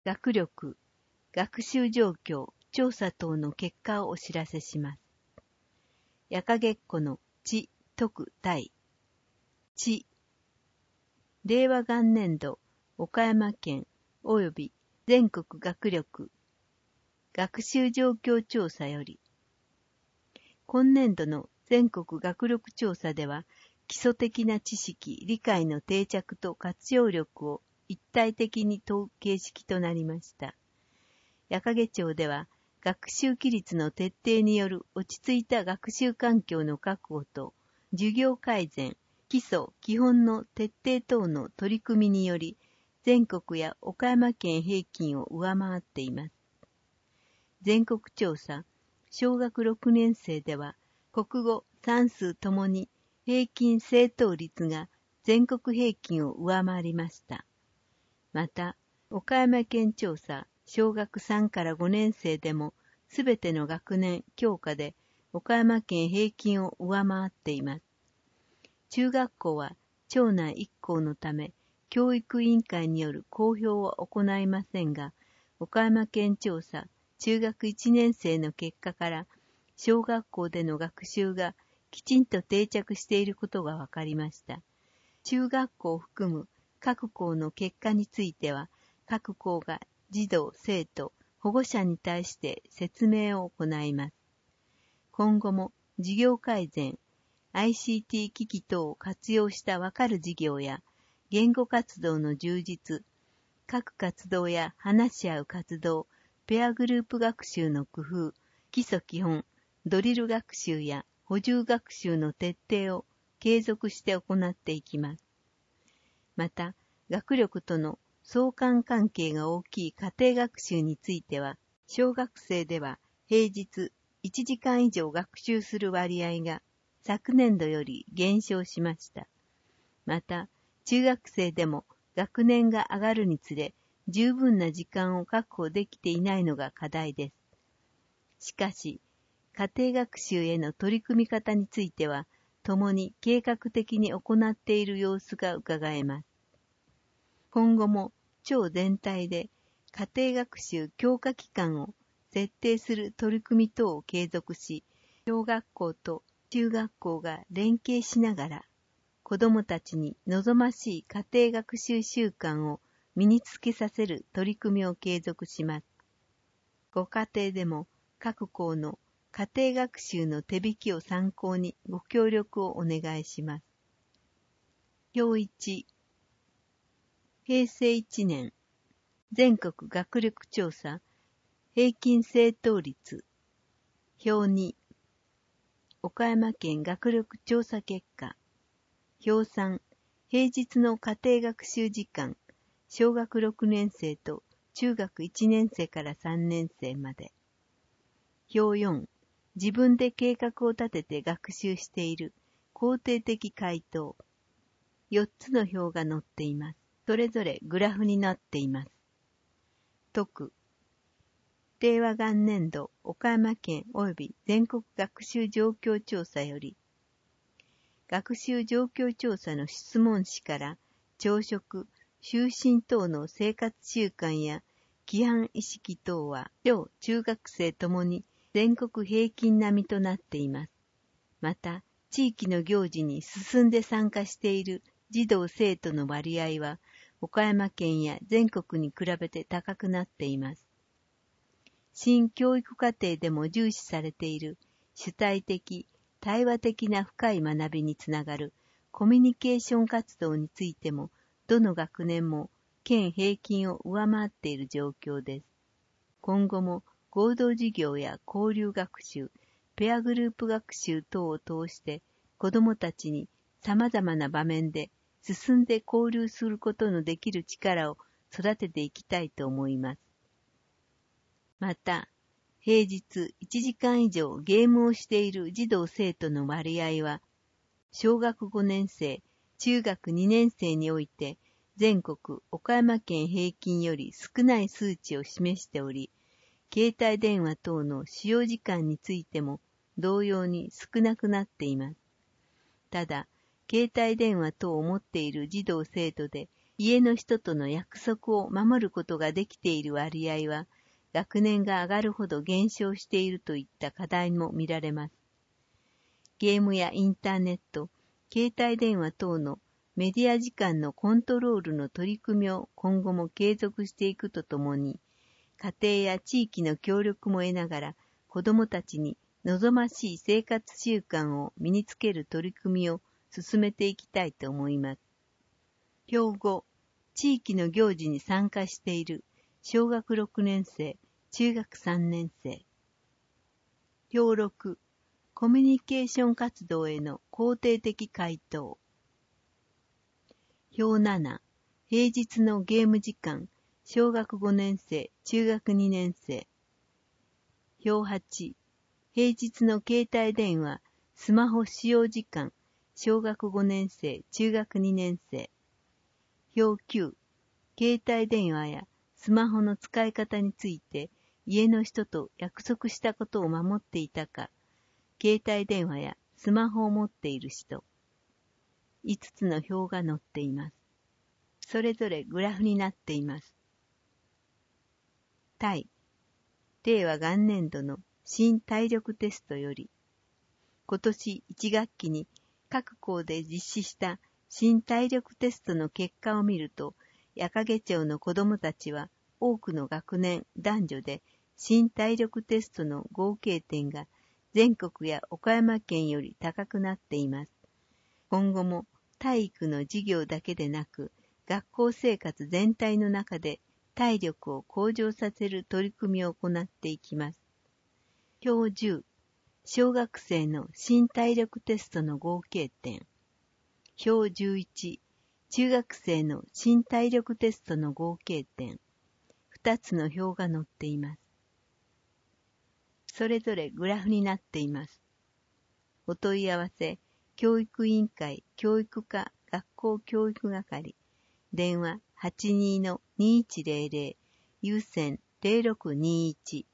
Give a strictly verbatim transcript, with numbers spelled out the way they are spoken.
学力、学習状況、調査等の結果をお知らせします。やかげっこの知、徳、体。知。令和元年度、岡山県及び全国学力、学習状況調査より、今年度の全国学力調査では、基礎的な知識、理解の定着と活用力を一体的に問う形式となりました。矢掛町では、学習規律の徹底による落ち着いた学習環境の確保と、授業改善、基礎、基本の徹底等の取り組みにより、全国や岡山県平均を上回っています。全国調査、小学ろくねん生では、国語、算数ともに平均正答率が全国平均を上回りました。また、岡山県調査、小学さんからごねん生でも、すべての学年、教科で岡山県平均を上回っています。中学校は町内いっ校のため、教育委員会による公表は行いませんが、岡山県調査、中学いちねん生の結果から、小学校での学習がきちんと定着していることが分かりました。中学校を含む各校の結果については、各校が児童、生徒、保護者に対して説明を行います。今後も授業改善、アイシーティー 機器等を活用したわかる授業や、言語活動の充実、各活動や話し合う活動、ペアグループ学習の工夫、基礎基本、ドリル学習や補充学習の徹底を継続して行っていきます。また、学力との相関関係が大きい家庭学習については、小学生では平日いちじかん以上学習する割合が昨年度より減少しました。また、中学生でも学年が上がるにつれ、十分な時間を確保できていないのが課題です。しかし、家庭学習への取り組み方については、共に計画的に行っている様子がうかがえます。今後も町全体で家庭学習強化期間を設定する取り組み等を継続し、小学校と中学校が連携しながら、子どもたちに望ましい家庭学習習慣を身につけさせる取り組みを継続します。ご家庭でも各校の家庭学習の手引きを参考にご協力をお願いします。表いち、平成いちねん、全国学力調査、平均正答率。表に、岡山県学力調査結果。表さん、平日の家庭学習時間、小学ろくねん生と中学いちねん生からさんねん生まで。表よん、自分で計画を立てて学習している肯定的回答。よっつの表が載っています。それぞれグラフになっています。特、令和元年度岡山県及び全国学習状況調査より、学習状況調査の質問紙から朝食、就寝等の生活習慣や規範意識等は小中学生ともに全国平均並みとなっています。また、地域の行事に進んで参加している児童生徒の割合は岡山県や全国に比べて高くなっています。新教育課程でも重視されている主体的、対話的な深い学びにつながるコミュニケーション活動についても、どの学年も県平均を上回っている状況です。今後も合同授業や交流学習、ペアグループ学習等を通して子どもたちに様々な場面で進んで交流することのできる力を育てていきたいと思います。また、平日いちじかん以上ゲームをしている児童生徒の割合は、小学ごねん生、中学にねん生において全国岡山県平均より少ない数値を示しており、携帯電話等の使用時間についても同様に少なくなっています。ただ、携帯電話等を持っている児童生徒で家の人との約束を守ることができている割合は、学年が上がるほど減少しているといった課題も見られます。ゲームやインターネット、携帯電話等のメディア時間のコントロールの取り組みを今後も継続していくとともに、家庭や地域の協力も得ながら、子どもたちに望ましい生活習慣を身につける取り組みを進めていきたいと思います。標語、地域の行事に参加している小学ろくねん生、中学さんねん生。標録、コミュニケーション活動への肯定的回答。標なな、平日のゲーム時間、小学ごねん生、中学にねん生。標はち、平日の携帯電話、スマホ使用時間、小学ごねん生、中学にねん生。標きゅう、携帯電話やスマホの使い方について家の人と約束したことを守っていたか、携帯電話やスマホを持っている人。いつつの表が載っています。それぞれグラフになっています。対、令和元年度の新体力テストより、今年いち学期に各校で実施した新体力テストの結果を見ると、矢掛町の子どもたちは多くの学年男女で新体力テストの合計点が全国や岡山県より高くなっています。今後も体育の授業だけでなく、学校生活全体の中で体力を向上させる取り組みを行っていきます。標じゅう、小学生の新体力テストの合計点。標じゅういち、中学生の新体力テストの合計点。ふたつの表が載っています。それぞれグラフになっています。お問い合わせ、教育委員会教育課学校教育係、電話 はちにーのにいちぜろぜろ、有線 ゼロろくにいち